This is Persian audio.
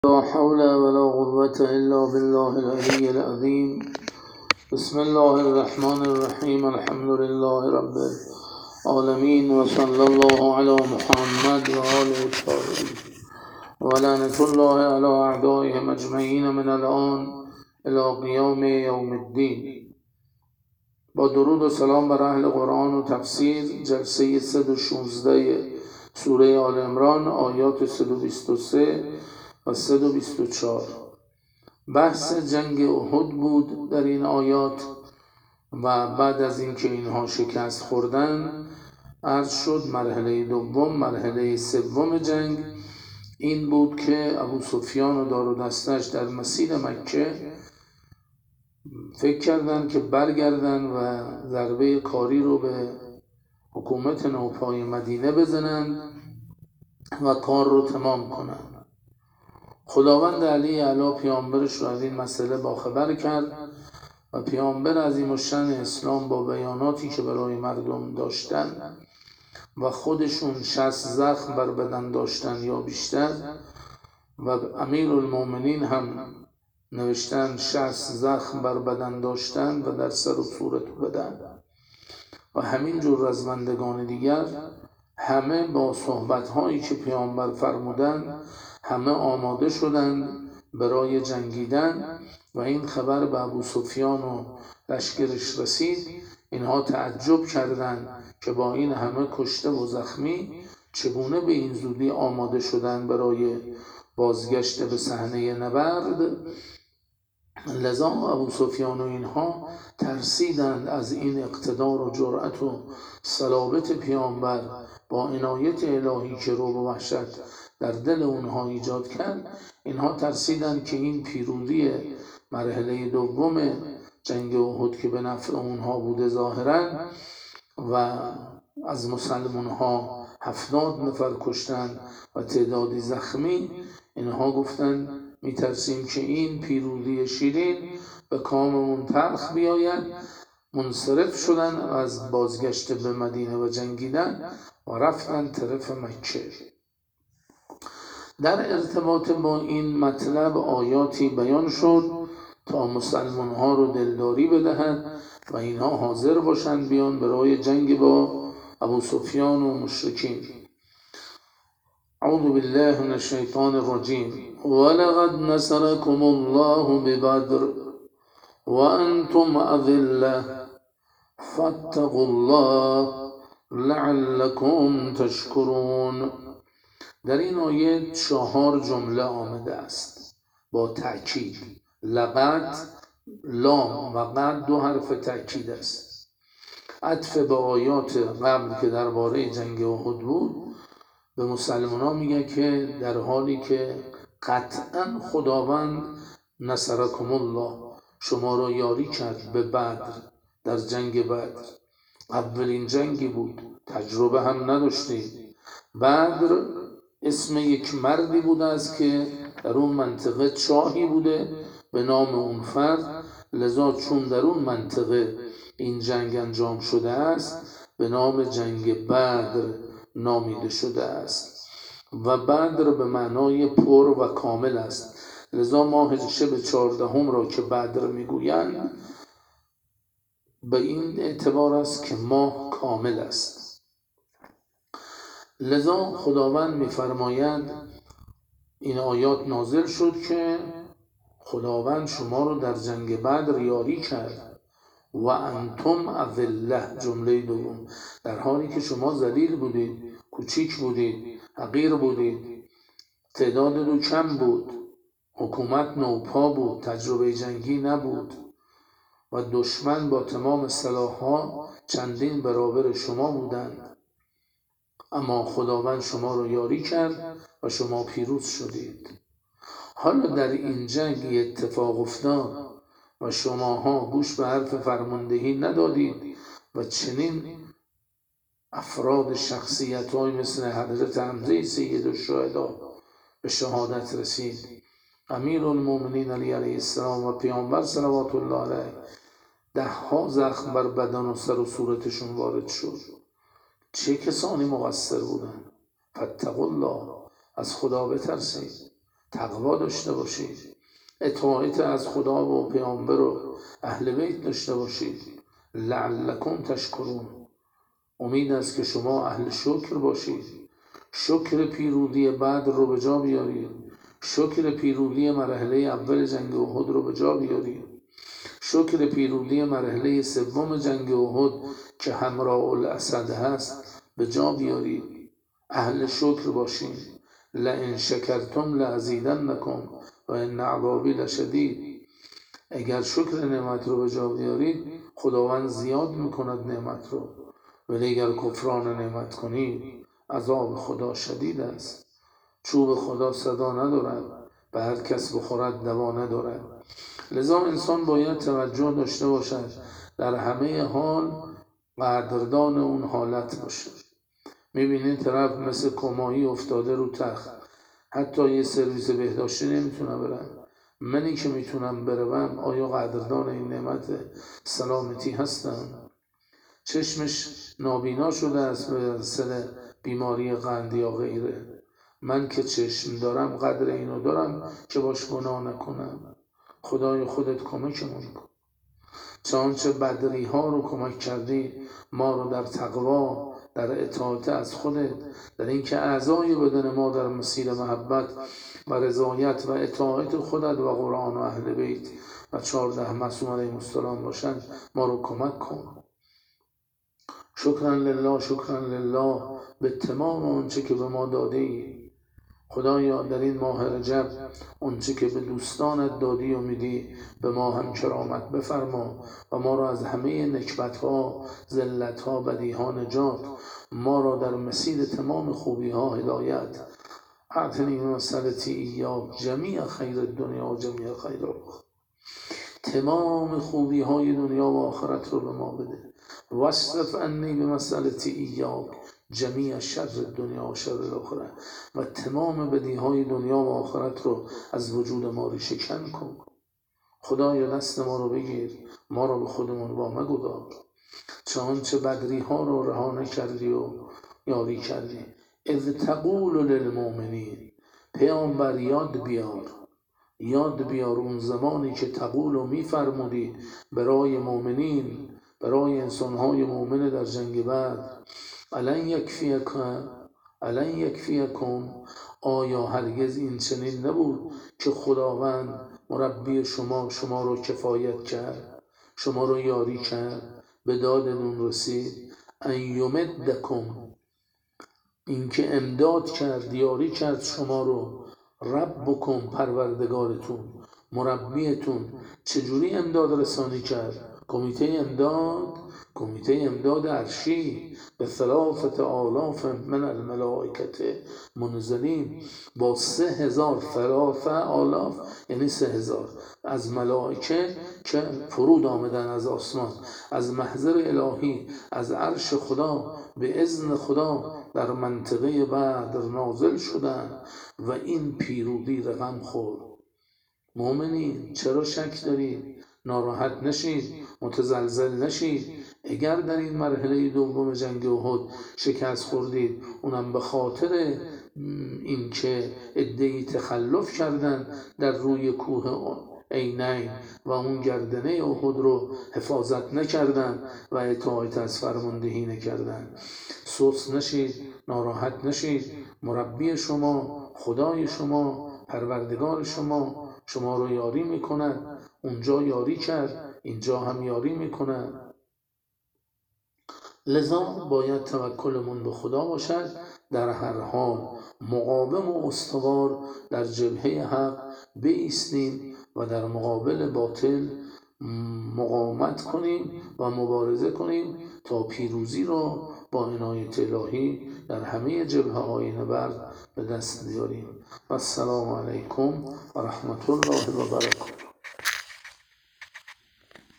لا حول ولا قوة إلا بالله العلي العظيم. بسم الله الرحمن الرحيم. الحمد لله رب العالمين وصلى الله على محمد وآله الطاهرين ولعنة الله على أعدائهم أجمعين من الآن إلى قيام يوم الدين. با درود و سلام بر اهل قرآن و تفسیر، جلسه 116 سوره آل عمران، آیات 123 و 124. بحث جنگ احد بود در این آیات و بعد از اینکه اینها شکست خوردن عرض شد مرحله دوم، مرحله سوم جنگ این بود که ابو سفیان و دار و دستش در مسیر مکه فکر کردن که برگردن و ضربه کاری رو به حکومت نوپای مدینه بزنن و کار رو تمام کنن. خداوند علی اعلی پیامبرش رو از این مسئله باخبر کرد و پیامبر عظیم الشأن اسلام با بیاناتی که برای مردم داشتن و خودشون 60 زخم بر بدن داشتن یا بیشتر و امیرالمومنین هم نوشتن 60 زخم بر بدن داشتن و در سر و صورت بدن و همین جور رزمندگان دیگر، همه با صحبت‌هایی که پیامبر فرمودن همه آماده شدند برای جنگیدن و این خبر به ابو سفیان و لشکرش رسید. اینها تعجب کردند که با این همه کشته و زخمی چگونه به این زودی آماده شدند برای بازگشت به صحنه نبرد. لذا ابو سفیان و اینها ترسیدند از این اقتدار و جرأت و صلابت پیامبر با عنایت الهی که رعب و وحشت در دل اونها ایجاد کرد. اینها ترسیدند که این پیروزی مرحله دوم جنگ احد که به نفع اونها بوده ظاهرا و از مسلمان ها 70 نفر کشتن و تعدادی زخمی، اینها گفتن میترسیم که این پیروزی شیرین به کاممون تلخ بیاید. منصرف شدن از بازگشت به مدینه و جنگیدن و رفتن طرف مکه. در ارتباط با این مطلب آیاتی بیان شد تا مسلمان ها رو دلداری بدهد و اینها حاضر باشند بیان برای جنگ با ابو سفیان و مشرکین. اعوذ بالله من الشیطان الرجیم. ولقد نصركم الله ببدر وانتم اذله فاتقوا الله لعلكم تشکرون. در این آیه 4 جمله آمده است با تأکید. لقد، لام و قد 2 حرف تأکید است، عطف به آیات قبل که درباره جنگ احد بود. به مسلمان ها میگه که در حالی که قطعا خداوند نصرکم الله شما را یاری کرد به بدر، در جنگ بدر اولین جنگی بود، تجربه هم نداشتید. بدر اسم یک مردی بوده است که در اون منطقه چاهی بوده به نام اون فرد، لذا چون در اون منطقه این جنگ انجام شده است به نام جنگ بدر نامیده شده است و بدر به معنای پر و کامل است. لذا ماه شب 14 را که بدر میگویند به این اعتبار است که ماه کامل است. لذا خداوند میفرماید این آیات نازل شد که خداوند شما رو در جنگ بدر یاری کرد و انتم اذله، جمله دوم، در حالی که شما ذلیل بودید، کوچیک بودید، حقیر بودید، تعدادتون کم بود، حکومت نوپا بود، تجربه جنگی نبود و دشمن با تمام سلاح‌ها چندین برابر شما بودند، اما خداوند شما رو یاری کرد و شما پیروز شدید. حالا در این جنگ اتفاق افتاد و شماها گوش به حرف فرماندهی ندادید و چنین افراد شخصیت‌های مثل حضرت حمزه سید الشهدا به شهادت رسید، امیرالمومنین علی علیه السلام و پیامبر صلوات الله علیه 10 زخم بر بدن و سر و صورتشون وارد شد. چه کسانی مقصر بودن؟ فاتقوا الله، از خدا بترسید. تقوا داشته باشید، اطاعت از خدا و پیامبر و اهل بیت داشته باشید. لعلکم تشکرون، امید است که شما اهل شکر باشید، شکر پیروزی بدر رو به جا بیارید، شکر پیروزی مرحله اول جنگ احد رو به جا بیارید، شکر پیروزی مرحله سوم جنگ احد که حمراء الاسد هست به جا بیارید. اهل شکر باشید. لئن شکرتم لازیدنکم و ان عذابی لشدید. اگر شکر نعمت رو به جا بیارید خداوند زیاد میکند نعمت رو، ولی اگر کفران نعمت کنید عذاب خدا شدید است. چوب خدا صدا ندارد، به هر کس بخورد دوا ندارد. لذا انسان باید توجه داشته باشد، در همه حال قدردان اون حالت باشه. میبینین طرف مثل کمایی افتاده رو تخت، حتی یه سرویس بهداشتی نمیتونه برن. منی که میتونم بروم آیا قدردان این نعمت سلامتی هستم؟ چشمش نابینا شده است به سر بیماری قند یا غیره. من که چشم دارم قدر اینو دارم که باش گناه نکنم. خدای خودت کمکمون کن. چنانچه بدری ها رو کمک کردی، ما رو در تقوا، در اطاعت از خودت، در اینکه اعضای بدن ما در مسیر محبت و رضایت و اطاعت خودت و قرآن و اهل بیت و 14 معصوم علیهم السلام باشند، ما رو کمک کن. شکرا لله، شکرا لله به تمام آنچه که به ما داده ای. خدایا در این ماه رجب آنچه که به دوستانت دادی و میدی به ما هم کرامت بفرما و ما را از همه نکبت‌ها، ذلت‌ها، بدیها نجات، ما را در مسیر تمام خوبی‌ها هدایت. اعطنی مسألتی ایاک جمیع خیر الدنیا و جمیع خیر آخرت. تمام خوبی‌های دنیا و آخرت رو به ما بده. واصرف عنی بمسألتی ایاک جمیع شر دنیا و شر الاخره، و تمام بدیهای دنیا و آخرت رو از وجود ما ریشه‌کن کن. خدایا دست ما رو بگیر، ما رو به خودمون وامگذار. چنانچه بدری ها رو رها نکردی و یاری کردی. اذ تقول للمؤمنین، پیامبر یاد بیار اون زمانی که تقول و میفرمودی برای مؤمنین، برای انسانهای مؤمن در جنگ بدر، الان یکفیکم، آیا هرگز این چنین نبود که خداوند مربی شما رو کفایت کرد، شما رو یاری کرد، به دادتون رسید. ان یمدکم، اینکه امداد کرد، یاری کرد شما رو، ربکم، پروردگارتون، مربیتون. چجوری امداد رسانی کرد؟ کمیته امداد عرشی به 3,000 من الملائکه منزلین، با 3,000 3,000 یعنی 3,000 از ملائکه که فرود آمدن از آسمان، از محضر الهی، از عرش خدا به اذن خدا در منطقه بدر نازل شدن و این پیروزی رقم خورد. مؤمنین چرا شک دارید؟ ناراحت نشید، متزلزل نشید. اگر در این مرحله دوم جنگ احد شکست خوردید، اونم به خاطر اینکه عده‌ای تخلف کردن در روی کوه عینین و اون گردنه احد رو حفاظت نکردن و اطاعت از فرماندهی نکردن. سست نشید، ناراحت نشید. مربی شما، خدای شما، پروردگار شما رو یاری میکند. اونجا یاری کرد، اینجا هم یاری میکند. لذا باید توکلمون به خدا باشد، در هر حال مقاوم و استوار در جبهه حق بایستیم و در مقابل باطل مقاومت کنیم و مبارزه کنیم تا پیروزی را با عنایت الهی در همه جبهه‌های نبرد به دست بیاریم. و السلام علیکم و رحمت الله و برکاته.